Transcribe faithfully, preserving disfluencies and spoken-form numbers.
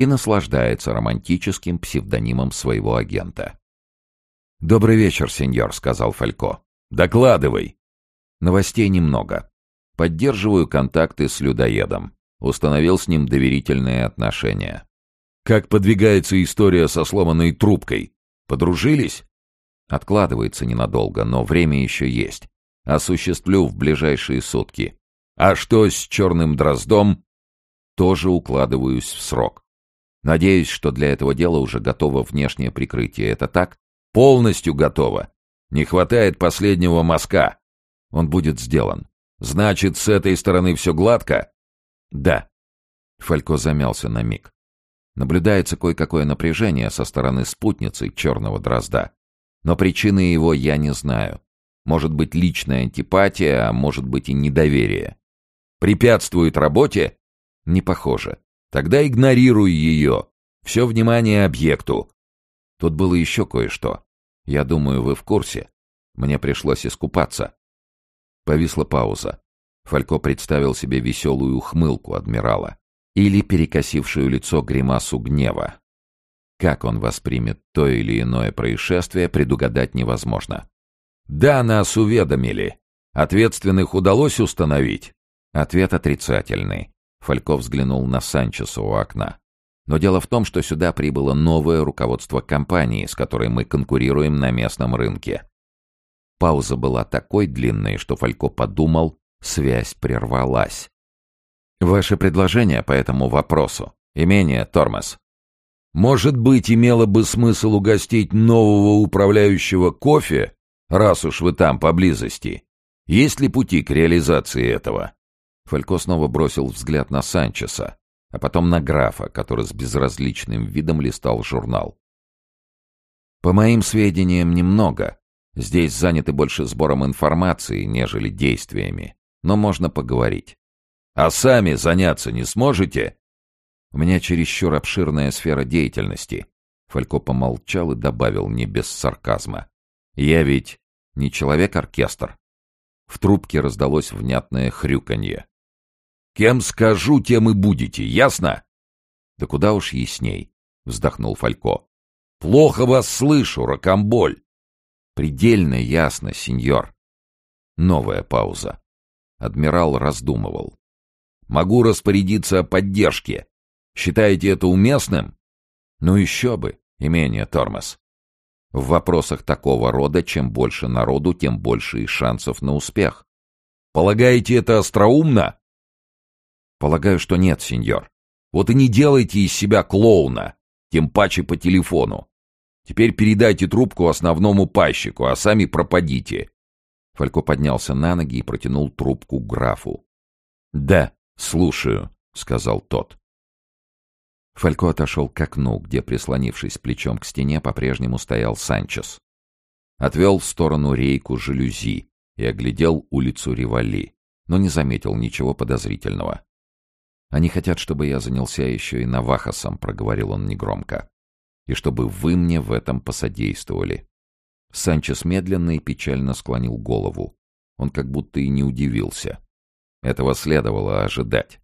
и наслаждается романтическим псевдонимом своего агента. «Добрый вечер, сеньор», — сказал Фалько. «Докладывай». Новостей немного. Поддерживаю контакты с людоедом. Установил с ним доверительные отношения. «Как подвигается история со сломанной трубкой? Подружились?» Откладывается ненадолго, но время еще есть. Осуществлю в ближайшие сутки. А что с черным дроздом? Тоже укладываюсь в срок. Надеюсь, что для этого дела уже готово внешнее прикрытие. Это так? Полностью готово. Не хватает последнего мазка. Он будет сделан. Значит, с этой стороны все гладко? Да. Фалько замялся на миг. Наблюдается кое-какое напряжение со стороны спутницы черного дрозда. Но причины его я не знаю. Может быть, личная антипатия, а может быть и недоверие. Препятствует работе? Не похоже. Тогда игнорируй ее. Все внимание объекту. Тут было еще кое-что. Я думаю, вы в курсе. Мне пришлось искупаться. Повисла пауза. Фалько представил себе веселую ухмылку адмирала. Или перекосившую лицо гримасу гнева. Как он воспримет то или иное происшествие, предугадать невозможно. «Да, нас уведомили. Ответственных удалось установить?» Ответ отрицательный. Фалько взглянул на Санчеса у окна. «Но дело в том, что сюда прибыло новое руководство компании, с которой мы конкурируем на местном рынке». Пауза была такой длинной, что Фалько подумал, связь прервалась. «Ваше предложение по этому вопросу? Имение, Тормоз?» «Может быть, имело бы смысл угостить нового управляющего кофе, раз уж вы там поблизости? Есть ли пути к реализации этого?» Фалько снова бросил взгляд на Санчеса, а потом на графа, который с безразличным видом листал журнал. «По моим сведениям, немного. Здесь заняты больше сбором информации, нежели действиями. Но можно поговорить». «А сами заняться не сможете?» «У меня чересчур обширная сфера деятельности». Фалько помолчал и добавил не без сарказма. «Я ведь не человек-оркестр». В трубке раздалось внятное хрюканье. «Кем скажу, тем и будете, ясно?» «Да куда уж ясней», — вздохнул Фалько. «Плохо вас слышу, ракомболь». «Предельно ясно, сеньор». Новая пауза. Адмирал раздумывал. «Могу распорядиться о поддержке. Считаете это уместным?» «Ну еще бы, имение, Тормоз. В вопросах такого рода, чем больше народу, тем больше и шансов на успех». «Полагаете, это остроумно?» «Полагаю, что нет, сеньор. Вот и не делайте из себя клоуна, тем паче по телефону. Теперь передайте трубку основному пайщику, а сами пропадите». Фалько поднялся на ноги и протянул трубку графу. «Да, слушаю», — сказал тот. Фалько отошел к окну, где, прислонившись плечом к стене, по-прежнему стоял Санчес. Отвел в сторону рейку жалюзи и оглядел улицу Ривали, но не заметил ничего подозрительного. «Они хотят, чтобы я занялся еще и Навахосом», — проговорил он негромко. «И чтобы вы мне в этом посодействовали». Санчес медленно и печально склонил голову. Он как будто и не удивился. Этого следовало ожидать.